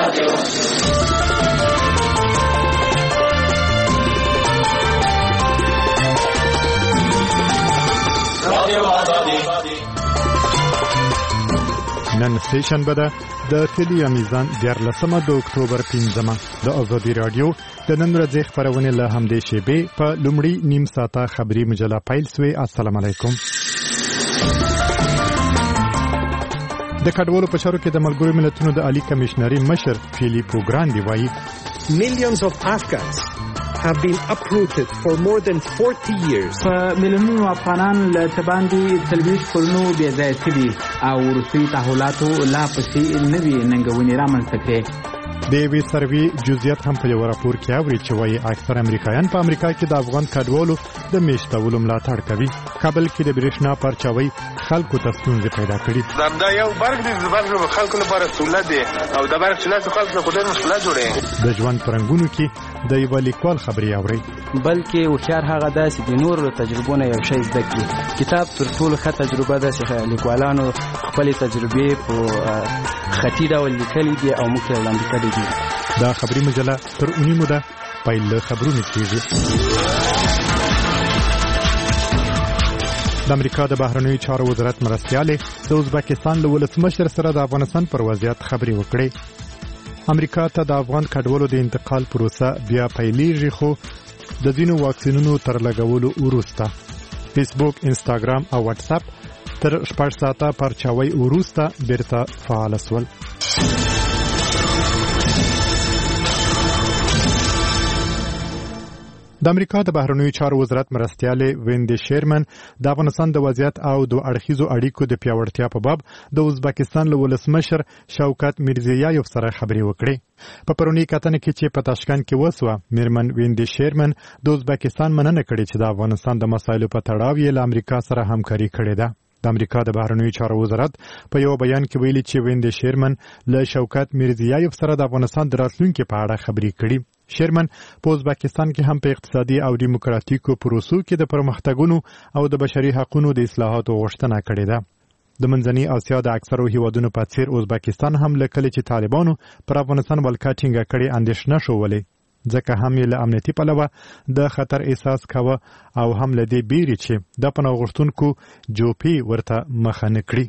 نن سه شنبه ده د تلویزیون میزان 14 د اکتوبر 15 د ازادي رادیو د نن ورځې خبرونه له همدې شیبې په لومړی نیم ساعته خبري مجله پیل سوې. السلام علیکم. د کډوالو په چارو کې د ملګرو ملتونو د عالی کمشنري مشر فیلیپو ګراندي وایي Millions of Afghans have been uprooted for more than 40 years. مليونونو افغانان له تباندي تلويش کولنو بې ځای شوي او روسي تحولاتو لا پسې نوي ننګونې رامنځته کړې. د یوې سروې جزئیات هم په یو راپور کې اوري چې وایي اکثر امریکایان په امریکا کې د افغان کډوالو د میشتولو ملاتړ کوي. کابل کې د برېښنا پرچاوي خلکو ته ستونزې پیدا کړي. دا یو برګ دی د خلکو لپاره سہولت دی او د برګ سہولت خلکو ته خدای مشکلات جوړوي. د ژوند پرنګونو کې د یو لیکوال خبري اوري بلکې هوښیار هغه داسې د نورو تجربونو یو شی زده کړي. کتاب تر ټولو ښه تجربه ده چې لیکوالانو خپلې تجربې په خطي ډول لیکلي دي او موږ ته وړاندې کړي دي. دا خبري مجله تر اونیمو ده پیل له خبرونو کېږي. د امریکا د بهرنیو چارو وزارت مرستیالې د ازبکستان له ولسمشر سره د افغانستان پر وضعیت خبرې وکړې. امریکا ته د افغان کډوالو د انتقال پروسه بیا پیلېږي، خو د ځینو واکسینونو تر لګولو وروسته. فیسبوک، انستاګرام او واتس اپ تر 6 ساعته پرچاوي وروسته بیرته فعال شول. د امریکا د بهرنیو چارو وزارت مرستیالې ویندي شیرمن د افغانستان د وضعیت او د اړخیزو اړیکو د پیاوړتیا په باب د ازبکستان له ولسمشر شوکت میرزیایوف سره خبرې وکړې. په پرونی کتنه کې چې په تاشکند کې وسوه، میرمن ویندي شیرمن د ازبکستان مننه کړې چې د افغانستان د مسایلو په تړاو یې له امریکا سره همکاري کړې ده. د امریکا د بهرنیو چارو وزارت په یو بیان کې ویلي چې ویندي شیرمن له شوکت میرزیایوف سره د افغانستان د راتلونکي په اړه خبرې کړې. شیرمن په ازبکستان کې هم په اقتصادي او دیموکراتیکو پروسو کې د پرمختګونو او د بشري حقوقو د اصلاحاتو غوښتنه کړې ده. د منځنۍ اسیا د اکثرو هیوادونو په څیر ازبکستان هم لکه چې طالبانو پر افغانستان ولکه ټینګه کړې اندېښنه شولې، ځکه هم یې له امنیتي پلوه د خطر احساس کاوه او هم له دې بیرې چې د پناه غوښتونکو جوپې ورته مخه نه کړي.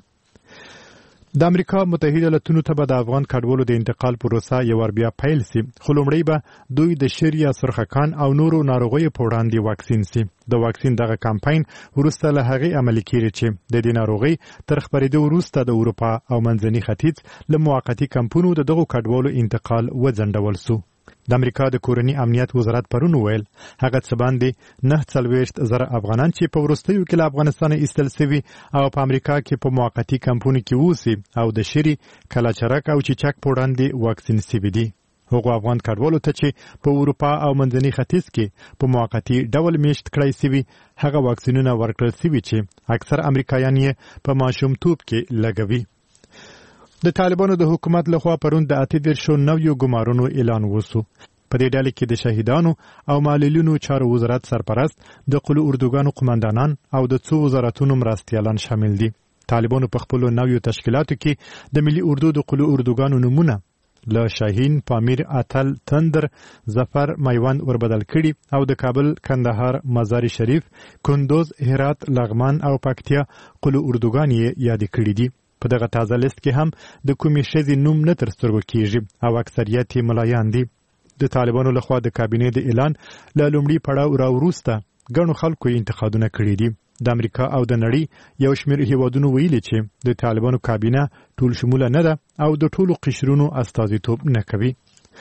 د امریکا متحده ایالاتونو ته به د افغان کډوالو د انتقال پروسه یو ور بیا پیل سي، خو لومړی به دوی د شریعه سرخکان او نورو ناروغیو په وړاندې واکسین سي. د واکسین دغه کمپاین وروسته له هغې عملي کیږي چې د دې ناروغي تر خپرېدو وروسته د اروپا او منځني ختیځ له موقتي کمپونو د دغو کډوالو انتقال وځنډول سو. د امریکا د کورنی امنیت وزارت پرون ویل هغه څه باندې 940,000 افغانان چې په وروستیو کې له افغانستان ایستل شوي او په امریکا کې په موقتي کمپونو کې اوسي او د شری کلاچرک او چیچک په وړاندې واکسین شوي دي. هغو افغان کډوالو ته چې په اروپا او منځني ختیځ کې په موقتي ډول میشت کړای شوي هغه واکسینونه ورکړل شوي چې اکثر امریکایان یې په ماشومتوب کې لګوي. د طالبانو د حکومت لخوا پرون د 89 ګمارونو اعلان وسو. په دې ډله کې د شهیدانو او معلولینو چارو وزارت سرپرست، د قلو اردوګانو قومندانان او د څو وزارتونو مرستیالان شامل دي. طالبانو په خپل نویو تشکیلاتو کې د ملي اردو د قلو اردوګانو نمونه له شاهین، پامیر، اتل، تندر، ظفر، میوند وربدل کړي او د کابل، کندهار، مزار شریف، کندوز، هرات، لغمان او پکتیا قلو اردوګان یې یاد کړي دي. په دغه تازه لیست کې هم د کومې ښځې نوم نه تر سترګو کېږي او اکثریت یې ملایان دي. د طالبانو لخوا د کابینې د اعلان له لومړي پړاو راوروسته ګڼو خلکو یې انتقادونه کړي دي. د امریکا او د نړۍ یو شمېر هیوادونو ویلي چې د طالبانو کابینه ټول شموله نه ده او د ټولو قشرونو استازیتوب نه کوي.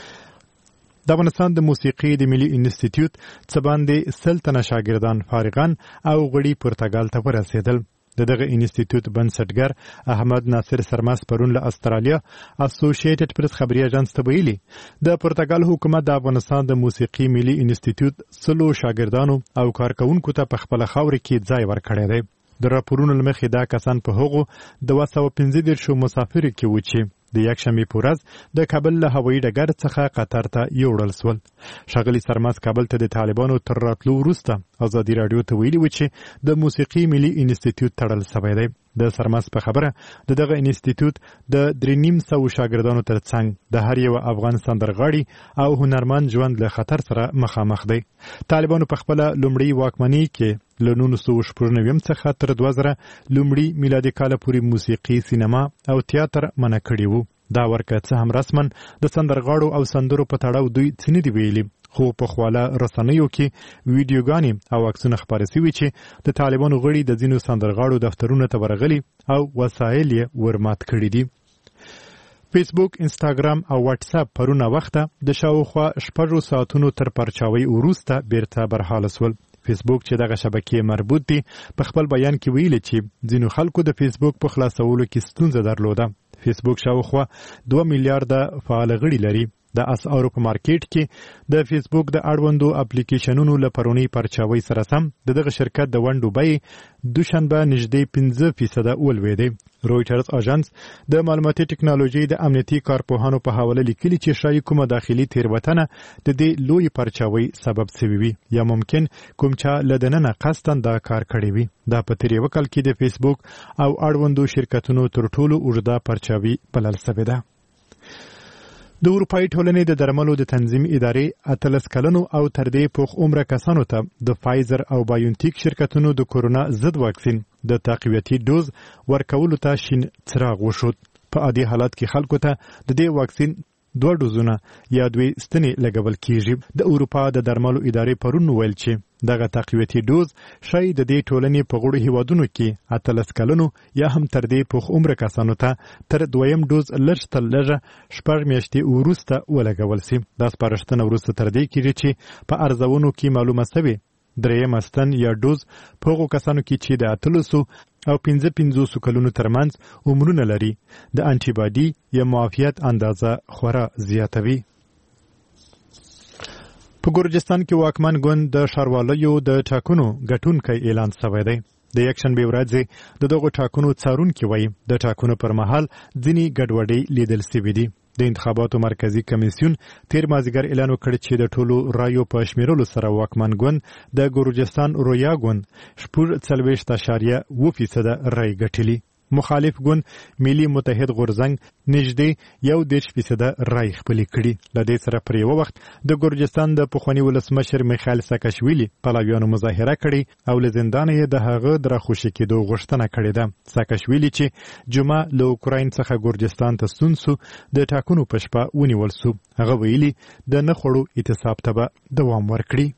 د افغانستان د موسیقي د ملي انسټیټیوټ څه باندې 100 تنه شاګردان فارغان او غړي پرتګال ته ورسېدل. دغه انسټیټیوټ بنسټګر احمد ناصر سرماس پرون له استرالیا اسوسییټډ پریس خبري اژانس ته ویلي د پرتګال حکومت د افغانستان د موسیقي ملي انسټیټیوټ 100 شاګردانو او کارکونکو ته په خپل خاور کې ځای ورکړی دی. د راپورونو لمخې دا کسان په هغو د 215 مسافر کې و چې د یکشنبې په ورځ د کابل له هوایي ډګر څخه قطر ته یوړل سول. ښاغلي سرماس کابل ته د طالبانو تر راتلو وروسته ازادي راډیو ته ویلي و چې د موسیقي ملي انسټیټیوټ تړل شوی دی. د سرماس په خبره د دغه انسټیټیوټ د 350 شاګردانو ترڅنګ د هر یو افغان سندرغاړي او هنرمند ژوند له خطر سره مخامخ دی. طالبانو په خپل لومړی واکمنۍ کې له 1999 څخه تر 2000 لومړی میلادي کال پورې موسیقي، سینما او تیاتر منع کړي وو. دا ورکه څه هم رسمن د سندرغاړو او سندرو په تړاو دوی څه نه دی ویلي، خو په خواله رسنیو کې ویډیوګانې او عکسونه خپاره شوي چې د طالبانو غړي د ځینو سندرغاړو دفترونو ته ورغلي او وسایل یې ورمات کړي دي. فیسبوک، انستاګرام او واتس اپ پرونه وخته د شاوخوا 6 ساعتونو تر پرچاوي وروسته بیرته برحاله سول. فیسبوک چې دغه شبکې مربوط دي په خپل بیان کې ویلي چې ځینو خلکو د فیسبوک په خلاصولو کې ستونزه درلوده. فیسبوک شاوخوا 2 میلیارډ فعال غړي لري. د اسعارو په مارکیټ کې د فیسبوک د اړوندو اپلیکیشنونو له پرونی پرچاوي سره سم دغه شرکت د ونډو بیې دوشنبه نږدې 5% ولوېدې. رویټرز اژانس د معلوماتي ټکنالوژي د امنیتي کارپوهانو په حواله لیکلي چې شایي کومه داخلي تیروتنه د دې لوی پرچاوي سبب شوی وي یا ممکن کوم چا لدننه قصدن دا کار کړی وي. دا په تیر وکړ کې د فیسبوک او اړوندو شرکتونو تر ټولو اوږده پرچاوي بلل شوې ده. د اروپایي ټولنې د درملو د تنظیم ادارې 18 کلنو او تر دې پوخ عمره کسانو ته د فایزر او بایونټیک شرکتونو د کورونا ضد واکسین د تقویتي ډوز ورکولو ته شین څراغ وشود. په عادي حالت کې خلکو ته د دې واکسین 2 ډوزونه یا 2 ستنې لګول کیږي. د اروپا د درملو ادارې پرون ویل چې دغه تقویتي ډوز شاید د دې ټولنې په غړو هیوادونو کې 18 کلنو یا هم تر دې پوخ عمره کسانو ته تر دویم ډوز لږ تر لږه 6 میاشتې وروسته ولګول شي. دا سپارښتنه وروسته تر دې کېږي چې په ارزونو کې معلومه شوې دریم ستن یا ډوز په هغو کسانو کې چې د 800 او 55 کلونو ترمنځ عمرونه لري د انټي باډي یا معافیت اندازه خورا زیاتوي. په ګورجستان کې واکمن ګوند د ښاروالۍ د ټاکنو ګټونکی اعلان شوی دی. د یکشنبې ورځې د دغو ټاکنو څارونکي وایي د ټاکنو پر مهال ځینې ګډوډۍ لیدل شوې دي. د انتخاباتو مرکزی کمیسیون تیر مازیګر اعلان وکړ چې د ټولو رایو په شمیرلو سره واکمن ګوند د ګورجستان رویا ګوند 4.4% رای ګټلي. مخالف ګوند ملي متحد غورزنګ نږدې 1% رای خپل کړي. له دې سره پر یو وخت د ګورجستان د پخوانی ولسمشر میخائیل ساکاشویلی پلاویانو مظاهره کړي او له زندان یې د هغه درخوشي کېدو غوښتنه کړې ده. ساکاشویلی چې جمعه له اوکراین څخه ګورجستان ته ستون سو د ټاکنو په شپه ونیول سو. هغه ویلي د نه خوړو اعتصاب ته به دوام ورکړي.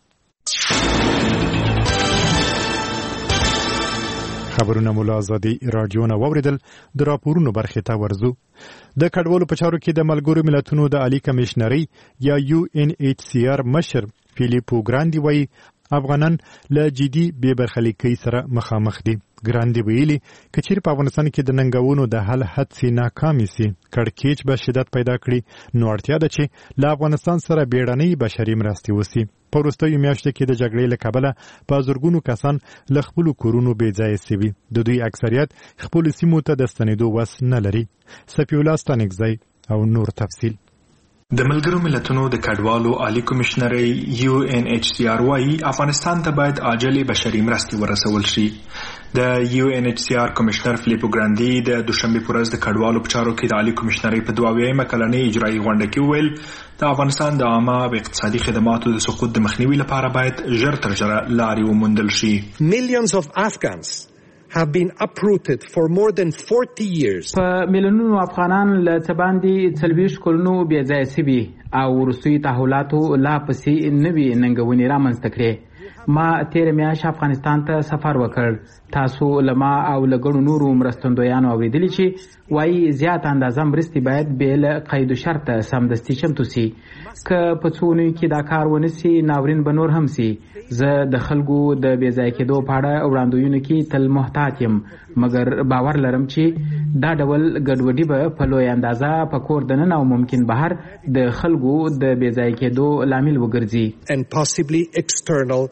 خبرونه مولا آزادي رادیو نه واوریدل. د راپورونو برخې ته ورځو. د کډوالو په چارو کې د ملګرو ملتونو د عالی کمشنري یا UNHCR مشر فیلیپو ګراندي وایي افغانان له جدي بې برخلیکۍ سره مخامخ دي. ګراندي ویلي که چیرې په افغانستان کې د ننګونو د حل هڅې ناکامې سي کړکېچ به شدت پیدا کړي نو اړتیا ده چې له افغانستان سره بیړنۍ بشري مرستې وسي. په وروستیو میاشتو کې د جګړې له کبله په زرګونو کسان له خپلو کورونو بې ځایه سوي. د دوی اکثریت خپلو سیمو ته د ستنېدو وس نه لري. صفي الله ستانکزی او نور تفصیل. د ملګرو ملتونو د کډوالو عالی کمشنري UNHCR وايي افغانستان ته باید عاجل بشري مرستې ورسول شي. د UNHCR کمشنر فلیپو ګراندي د دوشنبه پر ورځ د کډوالو په چارو کې د عالی کمشنري په 22مه کلنۍ اجرایي غونډه کې ویل د افغانستان د عامه او اقتصادي خدماتو د سقوط د مخنیوي لپاره باید ژر تر ژره لارې وموندل شي. Millions of Afghans have been uprooted for more than 40 years. په میلیونونو افغانان له تباندې 40 کلونو بې ځایه سوي او وروستیو تحولاتو لا پسې نوي ننګونې رامنځته کړې. ما تیر میاشت افغانستان ته سفر وکړ. تاسو لما او لګړو نورو مرستندویانو اوریدلی چې وایي زیات اندازه مرستې باید بې له قید و شرطه سمدستي چمتو سي. که په څو اونیو کې دا کار ونه سي ناورین به نور هم سي. زه د خلکو د بې ځایه کېدو په اړه وړاندوینو کې تل محتاط یم مګر باور لرم چې دا ډول ګډوډي به په لوی اندازه په کور دننه او ممکن بهر د خلکو د بې ځایه کېدو لامل وګرځي. And possibly external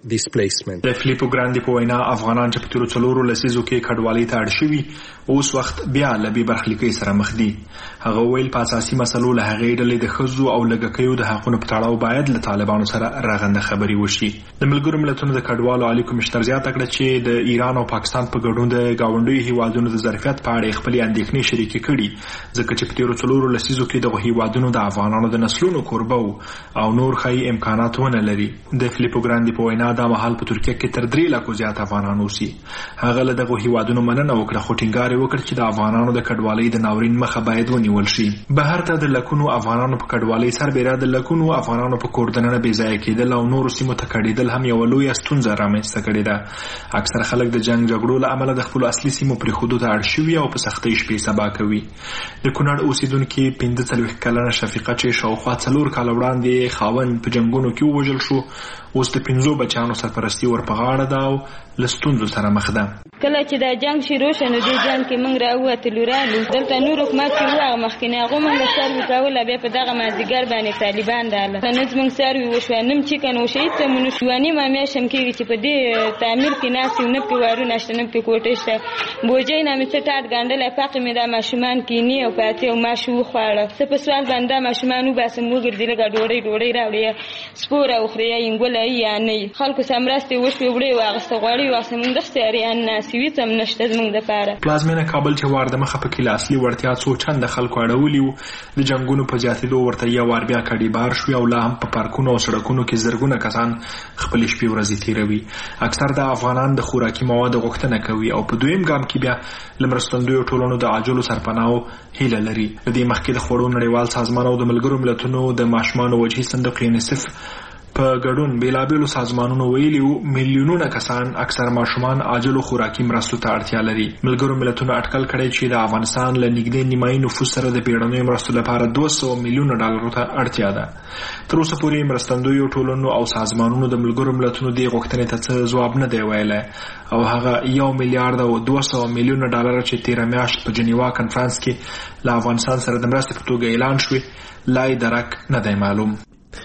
displacement. د فلیپو ګراندي په وینا افغانان چې په تیرو 4 لسیزو کې کډوالۍ ته اړ شوي اوس وخت بیا له بې برخلیکۍ سره مخ دي. هغه ویل په اساسي مسلو له هغې ډلې د ښځو او لږکیو د حقونو په تړاو باید له طالبانو سره رغنده خبرې وشي. د ملګرو ملتونو د کډوالو عالي کمشنر زیاته کړه چې د ایران او پاکستان په ګډون د ګاونډیو هیوادونو د ظرفیت په اړه خپلې اندېښنې شریکې کړي ځکه چې په تیرو 4 لسیزو کې دغه هیوادونو د افغانانو د نسلونو کوربه او نور ښایي امکانات ونه لري. د فلیپو ګراندي په وینا دا مهال په ترکیه کې تر 3 لکو زیات افغانان اوسي. هغه له دغه هیوادونو مننه وکړه خو ټینګار یې وکړ چې د افغانانو د کډوالۍ د ناورین مخه باید ونیول شي. بهر ته د لکونو افغانانو په کډوالۍ سربېره د لکونو افغانانو په کور دننه بې ځایه کېدل او نورو سیمو ته کډېدل هم یوه لویه ستونزه رامنځته کړې ده. اکثره خلک د جنګ جګړو له امله د خپلو اصلي سیمو پرېښودو ته اړ شوي او په سختۍ شپې سبا کوي. د کونړ اوسېدونکي 45 کلنه شفیقه چې شاوخوا 4 کاله وړاندې خاوند په جنګونو کې ووژل شو اوس د 5 بچیانو سرپرستي ورپه غاړه ده او له ستونزو سره مخ ده. کله چې دا جنګ شروع شو نو دې جنګ کې موږ راووتلو رالو دلته نور حکومت چې وو هغه مخکې هغه موږ سروي کوله بیا په دغه مازدیګر باندې طالبان راغله نو موږ سروي وشو نم چې کنه شهید ته مونږ شوانی ما مې شم کېږي چې په دې تعمیر کې ناس یو نه په وارو نشته نه په کوټه شته بوجې نه مې څه ټاټ ګاندل پاک مې دا ماشومان کینی او پاتې او ماشو خواړه څه په سوال باندې ماشومان وباسم وګرځي لګا ډوړې راوړې سپور او خریا انګول یا نه خلکو سمراسته وشو وړي واغسته غوړي واسه موږ د ستاريان ناسوي تم نشته زموږ د پاره. پلازمینه کابل چې وارده مخه په کې اصلي وړتیا څو چنده خلکو اړولي د جنگونو په زیاتېدو ورته یا وار بیا کډي بار شو او لا هم په پارکونو او سړکونو کې زرګونه کسان خپل شپې ورځې تیروي. اکثر د افغانان د خوراکي موادو غوښتنه کوي او په دویم ګام کې بیا لمرستندوی ټولنو د عاجلو سرپناو هیله لري. د دې مخکې د خوړو نړیوال سازمان او د ملګرو ملتونو د ماشومانو وجهي صندوق یونیسف په ګډون بیلابېلو سازمانونو ویلي وو میلیونونه کسان اکثر ماشومان عاجلو خوراکي مرستو ته اړتیا لري. ملګرو ملتونو اټکل کړی چې د افغانستان له نږدې نیمایي نفوس سره د بیړنیو مرستو لپاره 200 میلیونه ډالرو ته اړتیا ده. تر اوسه پورې مرستندویو ټولنو او سازمانونو د ملګرو ملتونو دې غوښتنې ته څه ځواب نه دی ویلی او هغه 1 میلیارډ او 200 میلیونه ډالر چې تېره میاشت په جنیوا کنفرانس کې له افغانستان سره د مرستې په توګه اعلان شوې لا یې درک نه دی معلوم.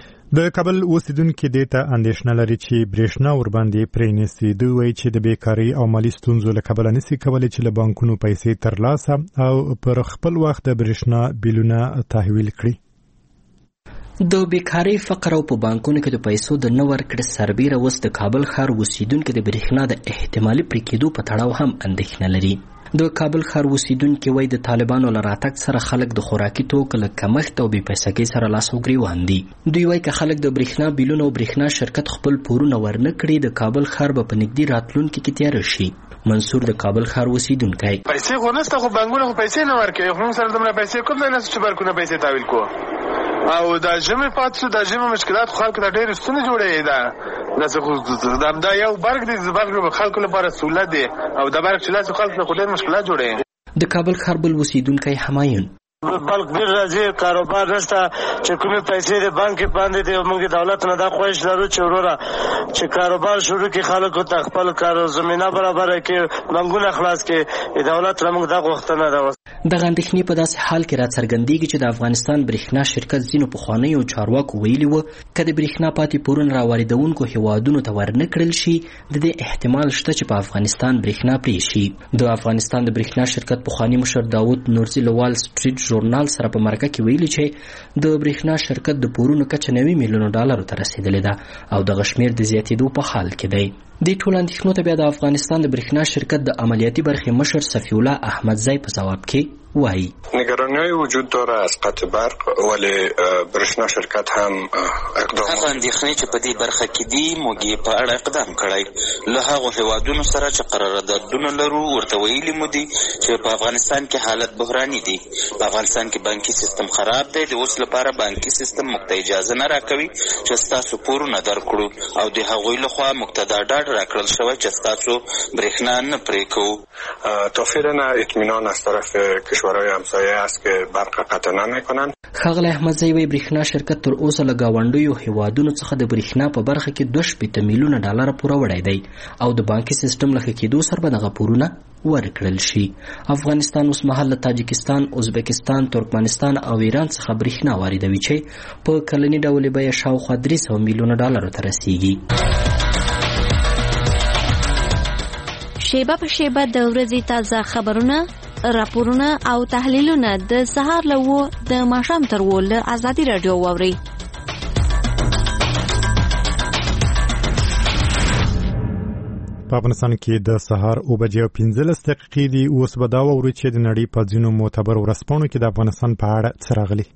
د کابل اوسیدونکو دې ته اندېښنه لري چې برېښنا ورباندې پرې نسی. دوی وایي چې د بیکارۍ او مالي ستونزو له کبله نسی کولی چې له بانکونو پیسې ترلاسه او پر خپل وخت د برېښنا بیلونه تحویل کړي. د بیکارۍ فقر او په بانکونو کې د پیسو د نه ورکړې سربیره اوس د کابل ښار اوسیدونکو د برېښنا د احتمالي پرې کېدو په تړاو هم اندېښنه لري. د کابل ښار اوسیدونکي وایي د طالبانو له راتګ سره خلک د خوراکي توکو له کمښت او بې پیسګۍ سره لاس او ګریوان دي. دوی وایي که خلک د برېښنا بیلونه او برېښنا شرکت خپل پورونه ورنه کړي د کابل ښار به په نږدې راتلونکي کې تیاره شي. منصور د کابل ښار اوسیدونکی پیسې خو نشته خو بانکونه خو پیسې نه ورکوي خو موږ سره دومره پیسې کوم نه چې بانکونه پیسې تحویل کوو او دا ژمې پاتې شو دا ژمې مشکلات خلکو ته ډېرې ستونزې جوړوي. دا یو برګ دی د برګ خلکو لپاره سهولت دی او د برګ چې لاسو خلکو ته ډېر مشکلات جوړوي. د کابل ښار بل اوسیدونکی همایون بلک بیر راځي کاروبار نشته چې کومې پیسې د بانک باندې دی موږ دولت نه دا خواهش لرو چې وروره چې کاروبار شروع کړي خلکو ته خپل کار زمینه برابر کړي بانکونه خلاص کړي دولت نه موږ دا غوښتنه ده. دغه اندېښنې په داسې حال کې راڅرګندېږي چې د افغانستان برېښنا شرکت ځینو پخوانیو چارواکو ویلي وو که د برېښنا پاتې پورونه راواردونکو هیوادونو ته ورنه کړل شي د دې احتمال شته چې په افغانستان برېښنا پرې شي. د افغانستان د برېښنا شرکت پخواني مشر داود نورزي له وال سټریټ ژورنال سره په مرکه کې ویلي چې د برېښنا شرکت د پورونو کچه 90 میلیونو ډالرو ته رسیدلې ده او دغه شمیر د زیاتېدو په حال کې دی. دې ټولو اندېښنو ته بیا د افغانستان د برېښنا شرکت د عملیاتي برخې مشر صفی الله احمدزی په ځواب کې وایي نگرانی وجود داره از قطع برق ولی برېښنا شرکت هم اقدام هغه اندېښنې چې په دې برخه کې دي موږ یې په اړه اقدام کړی له هغو هیوادونو سره چې قراردادونه لرو ورته ویلي مو دي چې په افغانستان کې حالت بحراني دی. په افغانستان کې بانکي سیستم خراب دی د اوس لپاره بانکي سیستم موږ ته اجازه نه راکوي چې ستاسو پورونه درکړو او د هغوی لخوا موږ ته دا ډاډ راکړل شوی چې ستاسو برېښنا نه پرې کوو. توفیرنا اطمینان از طرف کشورهای همسایه است که برق قطع نمیکنند. ښاغلی احمدزی وایي برېښنا شرکت تر اوسه له ګاونډیو هیوادونو څخه د برېښنا په برخه کې 2 میلیونه ډالر پوره وړی دی او د بانکي سیستم له ښه کېدو سره به دغه پورونه ورکړل شي. افغانستان اوس مهال له تاجکستان، ازبکستان، ترکمنستان او ایران څخه برېښنا واردوي چې په کلني ډول به یې شاوخوا 300 میلیونه ډالرو ته رسیږي. شیبه په شیبه د ورځې تازه خبرونه، راپورونه او تحلیلونه د سهار له 9 د ماښام تر 10 له ازادي راډیو واورئ. په افغانستان کې د سهار 9:15 دي. اوس به دا واورو چې د نړۍ په ځینو معتبر ورځپاڼو کې د افغانستان په اړه څه راغلي.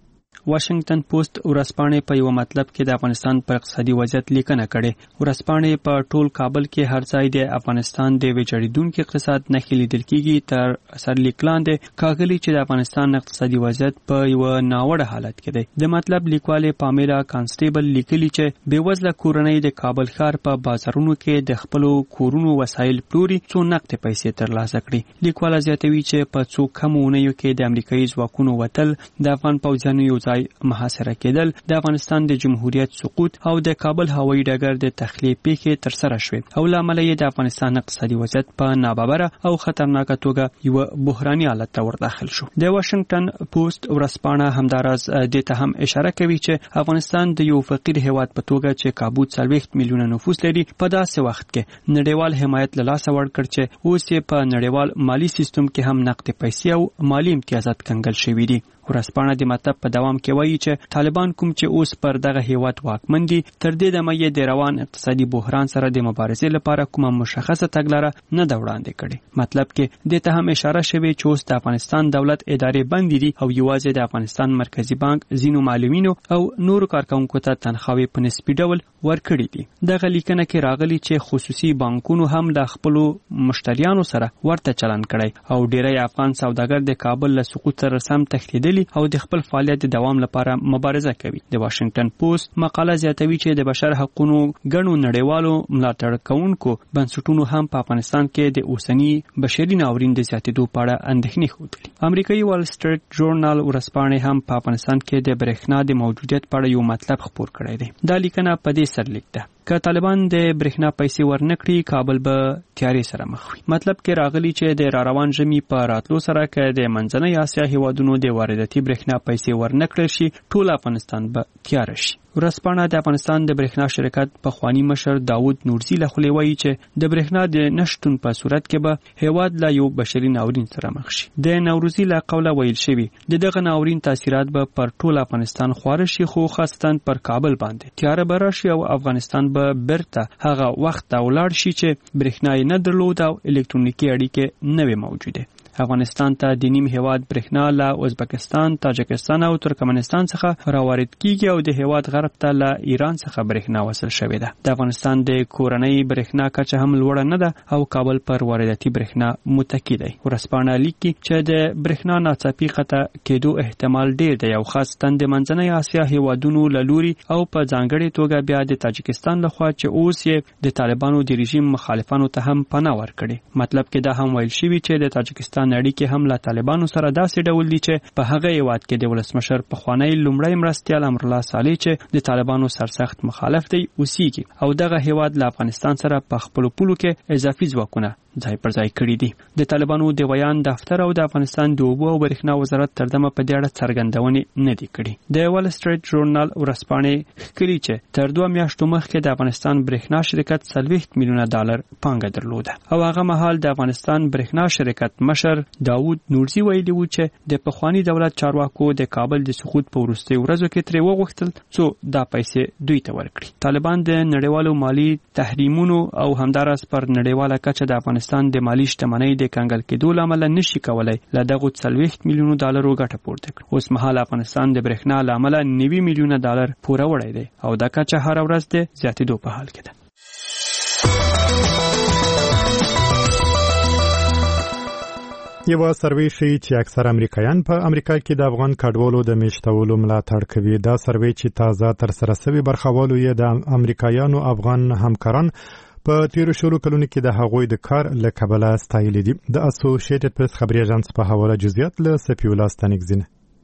واشنگټن پوسټ ورځپاڼې په یو مطلب کې د افغانستان پر اقتصادي وضعیت لیکنه کړې. ورځپاڼې په ټول کابل کې هر ځای د افغانستان د ویجاړېدونکي اقتصاد نښې لیدل کېږي. تر سرلیک لاندې ښاغلي چې د افغانستان اقتصادي وضعیت په یو ناوړه حالت کې دی. د مطلب لیکواله پامیلا کانسټیبل لیکلي چې بېوزله کورنۍ د کابل ښار په بازارونو کې د خپلو کورونو وسایل پلوري څو نقدې پیسې ترلاسه کړي. لیکواله زیاتوي چې په څو کم اونیو کې د امریکایي ځواکونو وتل، د افغان پوځیانو یو ځای محاصره کېدل، د افغانستان د جمهوریت سقوط او د کابل هوایي ډګر د تخلیه پیښې ترسره شوې او له امله یې د افغانستان اقتصادي وضعیت په ناببره او خطرناکه توګه یو بحراني حالت ته ورداخل شو. د واشنگټن پوسټ ورځپاڼه همداراز دې ته هم اشاره کوي چې افغانستان د یو فقیر هیواد په توګه چې کابو 40 میلیونه نفوس لري په داسې وخت کې نړیوال حمایت له لاسه ورکړ چې اوس یې په نړیوال مالی سیستم کې هم نقد پیسې او مالی امتیازات کنګل شوي دي. ورځپاڼه د مطلب په دوام کې وایي چې طالبان کوم چې اوس پر دغه هیواد واکمن دي تر دې دمه یې د روان اقتصادي بحران سره د مبارزې لپاره کومه مشخصه تګلاره نه ده وړاندې کړې. مطلب کې د ته هم اشاره شوې چې اوس د افغانستان دولت ادارې بندې دي او یوازې د افغانستان مرکزی بانک ځینو معلمینو او نورو کارکونکو ته تنخواهي په نسبي ډول ورکړي دي. دغه لیکنه کې راغلي چې خصوصي بانکونو هم د خپل مشتریانو سره ورته چلن کړي او ډیری افغان سوداګر د کابل له سقوط سره سم تښتېدل او د خپل فعالیت د دوام لپاره مبارزه کوي. د واشنگټن پوسټ مقاله زیاتوي چې د بشر حقوقو ګڼو نړیوالو ملاتړ کوونکو بنسټونو هم په افغانستان کې د اوسنی بشري ناورین د زیاتېدو په اړه اندېښنې ښودلې. امریکایي وال سټریټ ژورنال ورځپاڼې هم په افغانستان کې د برېښنا د موجودیت په اړه یو مطلب خپور کړی دی. دا لیکنه په دې سرلیک ده که طالبان د برېښنا پیسې ورنکړي کابل به تیارې سره مخ وي. مطلب کې راغلي چې د روان ژمي په راتلو سره که د منځنۍ اسیا هیوادونو د وارداتي برېښنا پیسې ورنکړل شي ټول افغانستان به تیار شي. ورځپاڼه د افغانستان د برېښنا شرکت پخوانی مشر داود نورزي له خولې وایي چې د برېښنا د نشټون په صورت کې به هیواد لا یو بشري ناورین سره مخ شي. د نورزي له قوله ویل شوی دغه ناورین تاثیرات به پر ټول افغانستان خواره شي خو خاصتا پر کابل باندې تیار به راشي او افغانستان به برته هغه وخت ولاړ شي چې برېښنا نه درلود او الکترونیکي اړیکې نه وي موجوده. افغانستان ته د نیم هیواد برېښنا له ازبکستان، تاجکستان او ترکمنستان څخه راوارد کیږي او د هیواد غرب ته له ایران څخه برېښنا وصل شوې ده. د افغانستان د کورنۍ برېښنا کچه هم لوړه نه ده او کابل پر وارداتي برېښنا متکی دی. ورځپاڼه لیکي چې د برېښنا ناڅاپي قطع کېدو احتمال ډېر دی او خاصتا د منځنۍ اسیا هیوادونو له لوري او په ځانګړې توګه بیا د تاجکستان لخوا چې اوس یې د طالبانو د رژیم مخالفانو ته هم پناه ورکړي. مطلب کې دا هم ویل شوی چې د تاجکستان اړیکې هم له طالبانو سره داسې ډول دي چې په هغه هیواد کې د ولسمشر پخوانی لومړی مرستیال امرالله صالح چې د طالبانو سرسخت مخالف دی اوسېږي او دغه هیواد له افغانستان سره په خپلو پولو کې اضافي ځواکونه ځای پر ځای کړي دي. د طالبانو د ویان دفتر او د افغانستان د اوبو او برېښنا وزارت تر دمه په دې اړه څرګندونې نه دي کړي. د وال سټریټ ژورنال ورځپاڼې ښکلي چې تر 2 میاشتو مخکې د افغانستان برېښنا شرکت 40 میلیونه ډالر پانګه درلوده او هغه مهال د افغانستان برېښنا شرکت مشر داود نورزي ویلي و چې د پخوانی دولت چارواکو د کابل د سقوط په وروستیو ورځو کې ترې وغوښتل څو دا پیسې دوی ته ورکړي. طالبان د نړیوالو مالی تحریمونو او همداراز پر نړیواله کچه د افغانستان د مالی شتمنۍ د کنګل کېدو له امله نشي کولای له دغو 40 میلیونو ډالرو ګټه پورته کړي. اوس مهال افغانستان د برېښنا له امله 90 میلیونه ډالر پوره وړی دی او دا کچه هر ورځ د زیاتېدو په حال کې ده. یو سروې ښیي چې اکثر امریکایان په امریکا کې د افغان کډوالو د میشتولو ملاتړ کوي. دا سروې چې تازه ترسره شوی برخوالو یې د امریکایانو افغان همکاران په تیرو شلو کلونو کې د هغوی د کار له کبله ستایلي دي. د اسوسییټډ پریس خبري اژانس په حواله جزئیات له سفی الله ستانکزینه.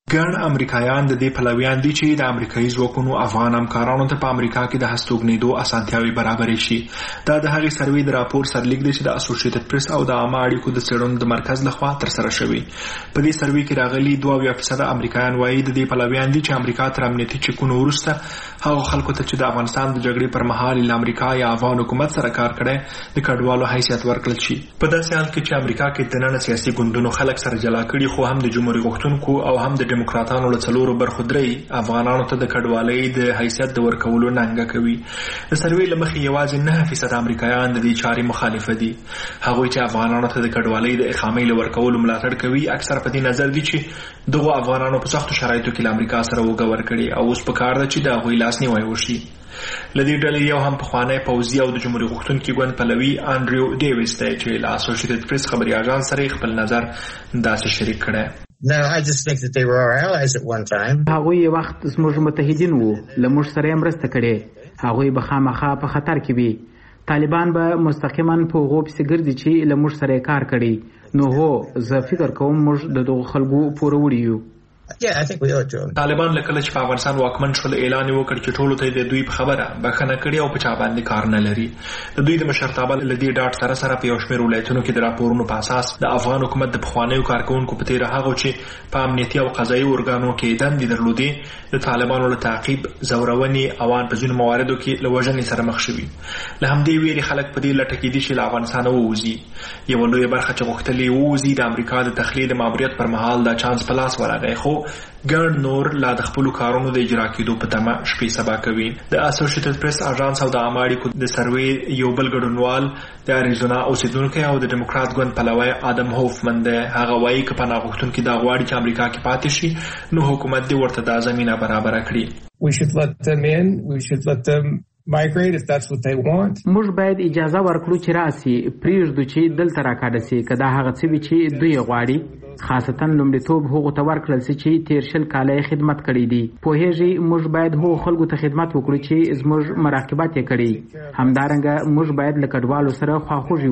ګڼ امریکایان د دې پلویان دي چې د امریکایي ځواکونو افغان همکارانو ته په امریکا کې د هستوګنېدو اسانتیاوې برابرې شي. دا د هغې سروې د راپور سرلیک دی چې د اسوسییټډ پریس او د عامه اړیکو د څېړنو د مرکز لخوا ترسره شوی. په دې سروې کې راغلي 2% امریکایان وایي د دې پلویان دي چې امریکا تر امنیتي چکونو وروسته هغو خلکو ته چې د افغانستان د جګړې پر مهال له امریکا یا افغان حکومت سره کار کړی د کډوالو حیثیت ورکړل شي. په داسې حال کې چې امریکا کې دننه سیاسي ګوندونو خلک سره جلا کړي، خو هم د جمهوریت غوښتونکو او هم د ډیموکراتانو له څلورو برخو درې افغانانو ته د کډوالۍ د حیثیت د ورکولو ننګه کوي. د سروې له مخې یوازې 9% امریکایان د دې چارې مخالفه دي. هغوی چې افغانانو ته د کډوالۍ د اقامې له ورکولو ملاتړ کوي اکثر په دې نظر دي چې دغو افغانانو په سختو شرایطو کې له امریکا سره وګه ورکړي او اوس په کار ده چې د هغوی لاسنیوی وشي. له دې ډلې یو هم پخوانی پوځي او د جمهوریت غوښتونکي ګوند پلوي انډریو ډیویس دی چې له اسوسییټډ پریس خبري اژانس سره خپل نظر داسې شریک کړی. No, I just think that they were our allies at one time. هغوی وخت زموږ متحدین وو، له موږ سره یې مرسته کړې. هغوی به خامخا په خطر کې وي. طالبان به مستقیما په هغو پسې ګرځي چې له موږ سره یې کار کړی. نو هو زه فکر کوم موږ د دغو خلکو پوروړي یو. Yeah, I think we ought to. طالبان له کله چې په افغانستان واکمن شول اعلان وکړ چې ټولو ته د دوی په خبره بخښنه کړې او په چا باندې کار نه لري. د دوی د مشرتابه له دې ډاټ سره سره په یو شمېر ولایتونو کې د راپورونو په اساس د افغان حکومت د پخوانیو کارکوونکو په تېره هغو چې په امنیتي او قضایي ارګانو کې دندې درلودې د طالبانو له تعقیب، زورونې او په ځینو مواردو کې له وژنې سره مخ شوي. له همدې ویرې خلک په دې لټه کې دي چې له افغانستانه ووځي. یوه لویه برخه چې غوښتلې ووځي د امریکا د تخلیې د ماموریت پر مهال دا چانس په لاس ورغی، خو ګڼ نور لا د خپلو کارونو د اجرا کېدو په تمه شپې سبا کوي. د اسوسییټډ پریس اژانس او د عامه اړیکو د سروې یو بل ګډونوال د اریزونا اوسیدونکی او د ډیموکرات ګوند پلوی آدم هوفمن دی. هغه وایي که پناه غوښتونکي دا غواړي چې امریکا کې پاتې شي نو حکومت دې ورته دا زمینه برابره کړي. We should let them in. We should let them migrate if that's what they want. موږ باید اجازه ورکړو چې راسي، پریږدو چې دلته راکاډه سي که دا هغه څه وي چې دوی غواړي. خاصتا لومړیتوب هغو ته ورکړل سي چې تیر 10 کاله خدمت کړی دي. پوهیږي موږ باید هغو خلکو ته خدمت وکړو چې زموږ مراقبت یې کړی. همدارنګه موږ باید له کډوالو سره خواخوږي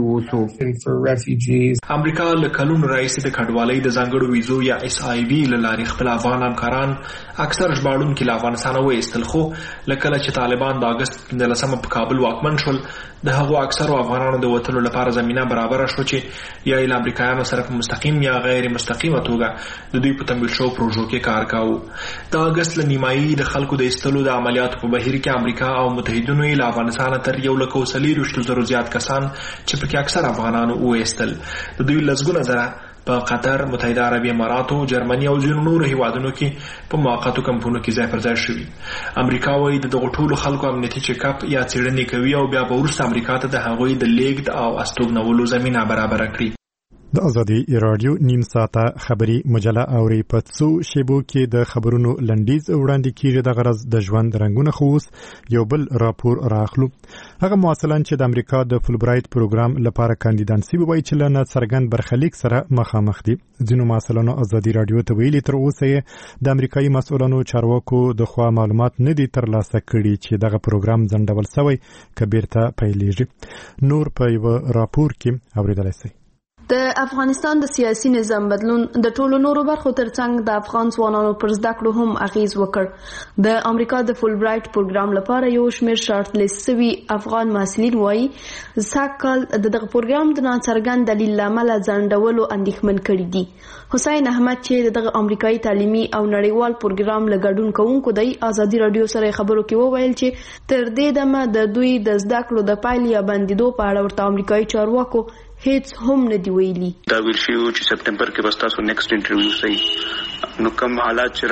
واوسو. امریکا له کلونو راهیسې د کډوالۍ د ځانګړو ویزو یا SIV له لارې خپل افغان همکاران اکثر ژباړونکي له افغانستانه وایستل، خو له کله چې طالبان د اګست 15 په کابل واکمن شول د هغو اکثرو افغانانو د وتلو لپاره زمینه برابره شو چې یا له امریکایانو سره په مستقیم یا غیر مستقیمه توګه د دوی په تمویل شوو پروژو کې کار کاوه. د اګست له نیمایي د خلکو د ایستلو د عملیاتو په بهیر کې امریکا او متحدینو یې له افغانستانه تر 1,40,000 زیات کسان چې پکې اکثر افغانانو وایستل. د دوی لسګونه زره په قطر، متحده عربي اماراتو، جرمني او ځینو نورو هیوادونو کې په موقتو کمپونو کې ځای پر ځای شوي. امریکا وایي د دغو ټولو خلکو امنیتي چیک اپ یا څېړنې کوي او بیا به وروسته امریکا ته د هغوی د لیږد او استوګنولو زمینه برابره کړي. د ازادي رادیو نیم ساعته خبری مجله اوري په څو شیبو کې د خبرونو لنډیز وړاندې کیږي. د غرض د ژوند رنگونه خوس یو بل راپور راخلو. هغه مواصلان چې د امریکا د فولبرایټ پروګرام لپاره کاندیدان سی وایي چې لنه څرګند برخلیک سره مخامخ دي. ځینو مواصلانو ازادي رادیو ته ویلي تر اوسه د امریکایي مسؤلانو چارواکو د خوا معلومات نه دي ترلاسه کړي چې دغه پروګرام ځنډول شوی کبیرته پیلېږي. نور په یو راپور کې اوریدلای شئ. د افغانستان د سیاسي نظام بدلون د ټولو نورو برخو ترڅنګ د افغان ځوانانو پر زده کړو هم اغیز وکړ. د امریکا د فولبرایټ پروګرام لپاره یو شمېر شارټ لیست شوي افغان محصلین وایي سږکال د دغه پروګرام د ناڅرګند دلیل له امله ځنډولو اندېښمن کړي دي. حسین احمد چې دغه امریکایي تعلیمي او نړیوال پروګرام له ګډون کوونکو دی ازادي رادیو سره خبرو کې وویل چې تر دې دمه د دوی د زده کړو د پایلې یا بندیدو په اړه ورته امریکایي چارواکو هیڅ هم نه دی ویلي. دا ویل شي چې سپټمبر کې بس تاسو نیکسټ انټرویو صحیح نو کوم حالات چې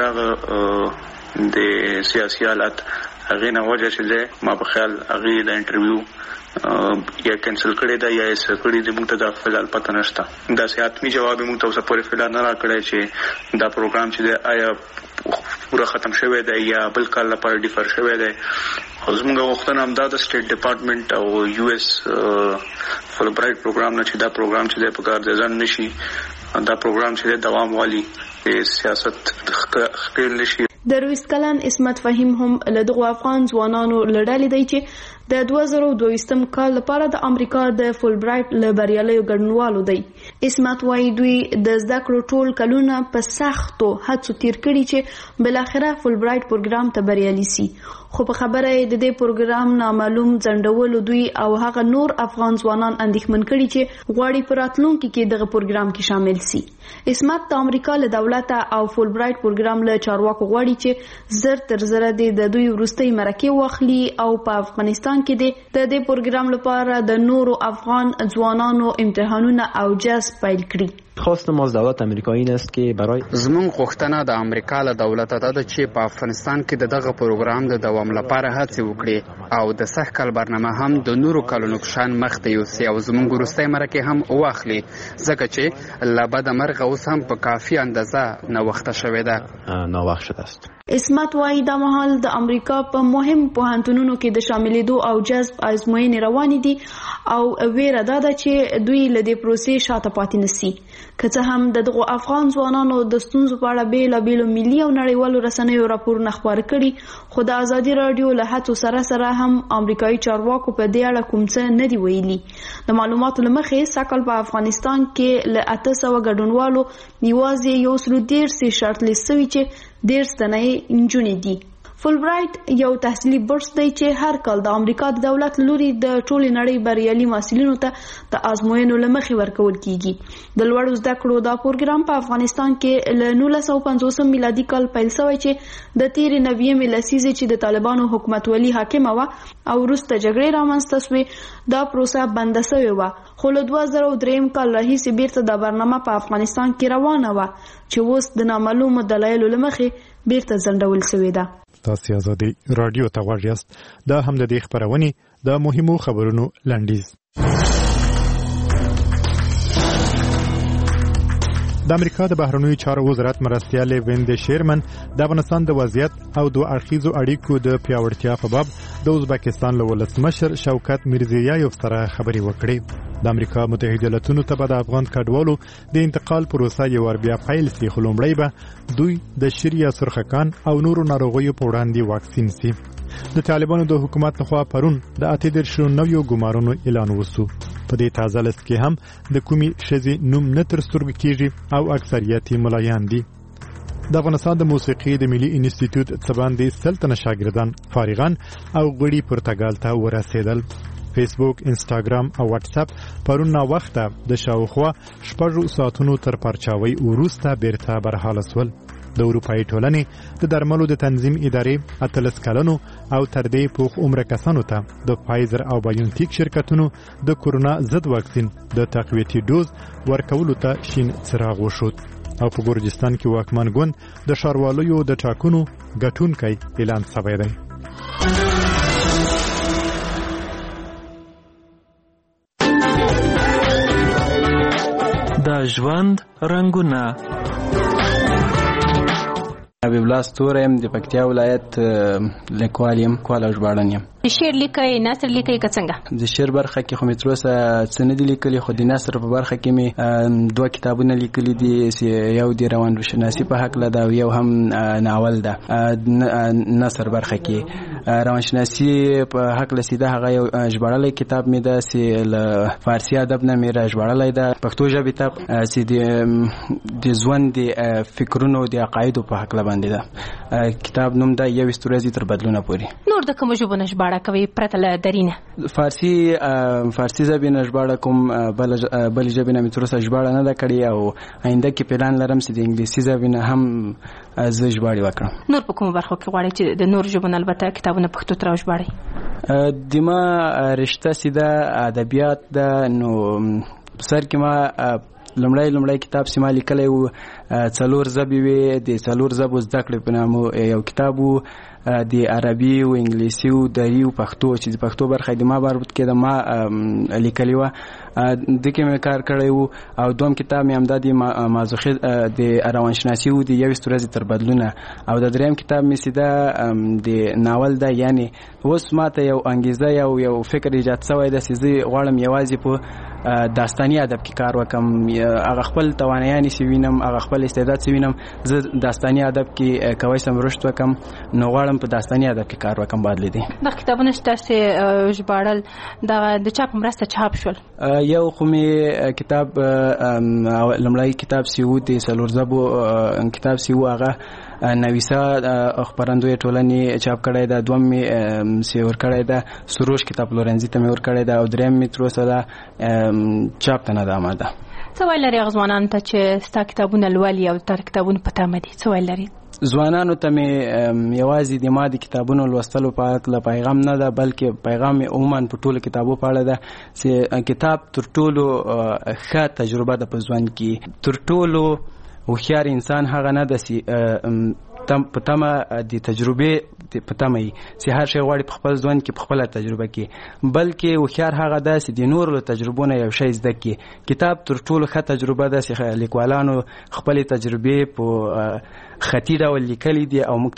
راغ د سیاسي حالات هغه نه وجه چې ما په خیال هغه د انټرویو یا کینسل کړی دا یا یې کړی د موږ ته د فلال پته نشته. دا سیاتمي جواب موږ ته اوسه پورې فلال نه راکړی چې دا پروګرام چې آیا پورا ختم شوی دی یا بل کال لپاره ډیفر شوی دی. زموږ غوښتنه هم دا د سټیټ ډپارټمنټ او US فولبرایټ پروګرام نه چې دا پروګرام چې په کار ځان نشي دا پروګرام چې دوام والی سیاست خپل نشي. د 20 کلن اسمت فهیم هم له دغو افغان ځوانانو له ډلې دی چې د 2022م کال لپاره د امریکا د فول برایټ له بریالیو ګډونوالو دی. اسمت وایي دوی د زده کړو ټول کلونه په سختو هڅو تیر کړي چې بلاخره فول برایټ پروګرام ته بریالي سي. خو په خبره یې د دې پروګرام نامعلوم ځنډولو دوی او هغه نور افغان ځوانان اندېښمن کړي چې غواړي په راتلونکي کې دغه پروګرام کې شامل سي. اسمت د امریکا له دولته او فول برایټ پروګرام له چارواکو غواړي چې زر تر زره د دوی وروستۍ مرکې واخلي او په افغانستان کې د دې پروګرام لپاره د نورو افغان ځوانانو امتحانونه او جذب پیل کړي. خواست ما از دولت امریکا این است که برای زمون غوښتنه د امریکا له دولت ته ده چې په افغانستان کې دغه پروګرام د دوام لپاره هڅې وکړي او د سخت کال برنامه هم د نورو کلونو شان مخ ته یوسي او زمون وروستۍ مرکې هم واخلي ځکه چې له بده مرغه اوس هم په کافي اندازه نوښت شوې ده. ناوخت شده است. اسمت وایي دا مهال د امریکا په مهم پوهنتونونو کې د شاملېدو او جذب آزموینې روانې دي او ویره دا ده چې دوی له دې پروسې شاته پاتې نشي. که څه هم دغه افغان ځوانانو د ستونزو په اړه بیلابیلو ملي او نړیوالو رسنیو راپورونه خپاره کړي خو د ازادي رادیو له هڅو سره هم امریکایي چارواکو په دې اړه کوم څه نه دی ویلي. د معلوماتو له مخې سږ په افغانستان کې له 800 ګډونوالو یوازې 113 شرط لیست شوي چې 10 تنه نجونې دي. فول برایټ یو تحصیلي بورس دی چې هر کال د امریکا د دولت لوري د ټولې نړۍ بریالي محصلینو ته د ازموینو له مخې ورکول کیږي. د لوړو زده کړو دا پروګرام په افغانستان کې له 1950 میلادي کال پیل شوی چې د تیر 90 لسیزې چې د طالبانو حکومتولي حاکمه و او وروسته جګړې رامنځته شوې دا پروسه بنده شوې و خو له 2003 کال راهیسې بیرته دا برنامه په افغانستان کې روانه و چې اوس د نامعلومو دلایلو له مخې بیرته ځنډول شوې ده. تاسو آزادي رادیو ته غواړئ یاست دا هم د دې خبرونې د مهمو خبرونو لنډیز. د امریکا د بهرنیو چارو وزارت مرستیالې ویند شیرمن د افغانستان د وضعیت او د اړخیزو اړیکو د پیاوړتیا په باب د ازبکستان له ولسمشر شوکت میرزیایوف سره خبرې وکړې. د امریکا متحده ایالاتونو ته به د افغان کډوالو د انتقال پروسه یو ور بیا پیل سي خو لومړی به دوی د شریعه سرخکان او نورو ناروغیو په وړاندې واکسین سي. د طالبانو د حکومت لخوا پرون د 38 ګمارونو اعلان وسو. په دې تازه لست کې هم د کومي شذې نوم نه تر سترګو کیږي او اکثریت ملایان دي. د افغانستان د موسیقي د ملي انسټیټیوټ څخه سلطنه شاګردان فارغان او غړي پرتګال ته ورسېدل. فیسبوک، انستاګرام او واتس اپ پرون نا وخته د شاوخوا 6 ساعتونو تر پرچاوي وروسته بیرته برحاله سول. د اروپאי ټولنې د درملو د تنظیم ادارې 13 کلنو او تر دې پوخ عمر کسانو ته د فایزر او بایونټیک شرکتونو د کورونا ضد واکسین د تقویتي ډوز ورکولو ته شین څراغ وشود او په ګورجستان کې واکمن ګوند د ښاروالۍ د ټاکنو ګټونکي اعلان شوی دی. د ژوند رنگونه حبیب الله ستوره يم د پکتیا ولایت لیکوال یم کول او ژباړن یم. شعر لیکي نثر لیکي که څنګه؟ د شعر برخه کې خو مې تر اوسه څه نه دي لیکلي خو د نثر په برخه کې مې 2 کتابونه لیکلي دي. یو د روانشناسي په هکله ده او یو هم ناول ده. نثر برخه کې روانشناسي په هکله سیده هغه یو ژباړلی کتاب مې ده چې له فارسي ادب نه مې را ژباړلی ده. پښتو ژبې ته چې د ژوند د فکرونو د عقایدو په هکله باندې ده. کتاب نوم ده 21 ورځې تر بدلونه پورې. نور د کومو ژبو نه ژباړه کوي پرته له درینه؟ فارسي ژبې نه ژباړه کوم، بل ژبې نه مې تر اوسه ژباړه نه ده کړې او آینده کې پلان لرم چې د انګلیسي ژبې نه هم زه ژباړې وکړم. نور په کومو برخو کې غواړئ چې د نور ژبو نه البته کتابونه پښتو ته راوژباړئ؟ د ما رشته سیده ادبیات ده. نو سر کې ما لمړی کتاب سیما لیکلی و 4 ژبې وې. د 4 ژبو زده کړې په نامه یو کتاب و د عربي او انګلیسي او دری او پښتو چې د پښتو برخه د ما مربوط کې د ما لیکلی و د کې مې کار کړی و. او دوم کتاب مې همدا د مازوخي د روانشناسي او د 21 ورځې تر بدلونه. او د دریم کتاب مې سیده د ناول ده. یعنی اوس ماته یو انګیزه یو فکر ایجاد شوی ده چې زه غواړم یوازې په داستاني ادب کې کار وکم. هغه خپل توانایانې چې وینم، هغه خپل خپل استعداد وینم زه داستاني ادب کې کوي سم رشد وکم نو غواړم په داستاني ادب کې کار وکم بعد لیدي دا کتابونه چې ژباړل د چاپ مرسته چاپ شول یو خو می کتاب لمړی کتاب سیو د سلورزبو کتاب سیو هغه نویسا خبرندوی ټولنې چاپ کړی دا دوم می سیور کړی دا سروش کتاب لورنزی ته می ور کړی دا او دریم می تر اوسه چاپ ته نه ده آماده. څه ویل لري ځوانانو ته چې ستا کتابونه لولي او تر کتابونه په تمه دي څه ویل لري؟ ځوانانو ته مې یوازې د ما د کتابونو لوستلو په اړه پیغام نه ده بلکې پیغام عموما په ټولو کتابو په اړه ده چې کتاب تر ټولو ښه تجربه ده په ژوند کې تر ټولو هوښیار انسان هغه نه ده چې په تمه د تجربې په تمه یې چې هر شی غواړي په خپل ژوند کې په خپله تجربه کې بلکې هوښیار هغه ده چې د نورو له تجربو نه یو شی زده کړي. کتاب تر ټولو ښه تجربه ده چې لیکوالانو خپلې تجربې په خطي ډول لیکلي دي او موږ